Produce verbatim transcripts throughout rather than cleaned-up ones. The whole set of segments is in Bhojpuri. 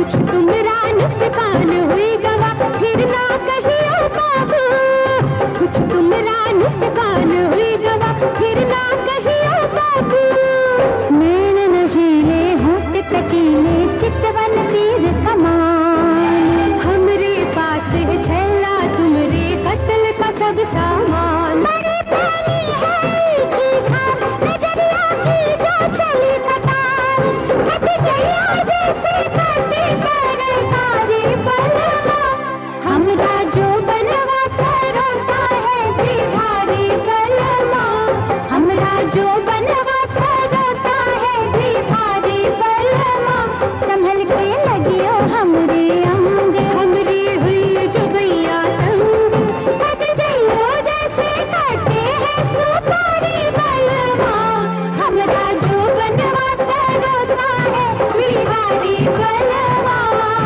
कुछ तुमरा नुस्कान हुई गवा फिर ना कहियो बाबू, कुछ तुमरा नुस्कान हुई गवा फिर ना कहियो बाबू। नैन नशीले होठ कटीले चितवन तीर कमान, हमरे पास है छैला तुमरे कत्ल का सब सामान। बड़ी प्यारी है की धार नजरिया की जो चली कतार, कट जइया जैसे काटे तरकारी पलवा। हमरा जो बनवा सरोता है भिखारी कलमा, हमरा जो बनवा सरोता है भिखारी कलमा। संभल के लगियो हमरे अंग, हमरी हुई जो गैया तंग, कट जइयो जैसे काटे है सुपारी बलवा। हमरा जो बनवा सरोता है भिखारी कलमा।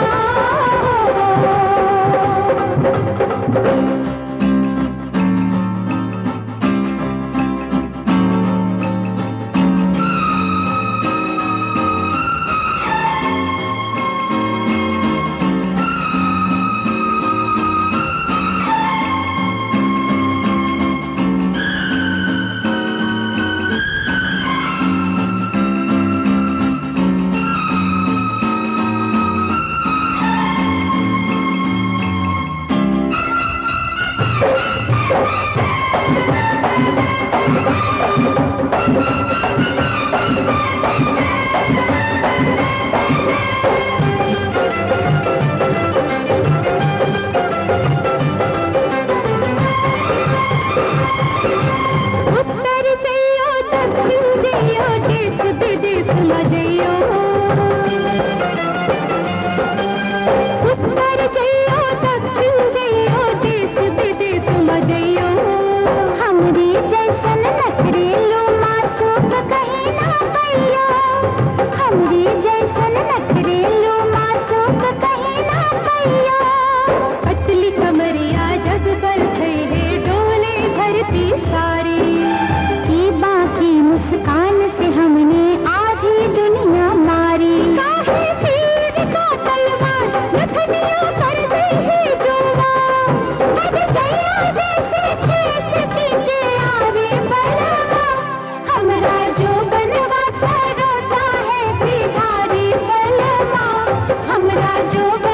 उत्तर जइयो दक्षिण जइयो देश विदेश में जइयो, उत्तर जइयो दक्षिण जइयो देश विदेश में जइयो। हमरी जैसन नखरेलो मासूम कहीं ना पाइयो, हमरी जैसन नखरेलो मासूम कहीं ना पाइयो। पतली कमरिया जब बरखे है डोले धरती सारी, की बाकी मुस्कान से हमने आधी दुनिया मारी। काहे तीर का तलवार नथनियों कर दे है जोवा, कट जइया जैसे खेत कीचे आरे बलवा। हमरा जो बनवा सरोता है भिखारी बलवा, हमरा जो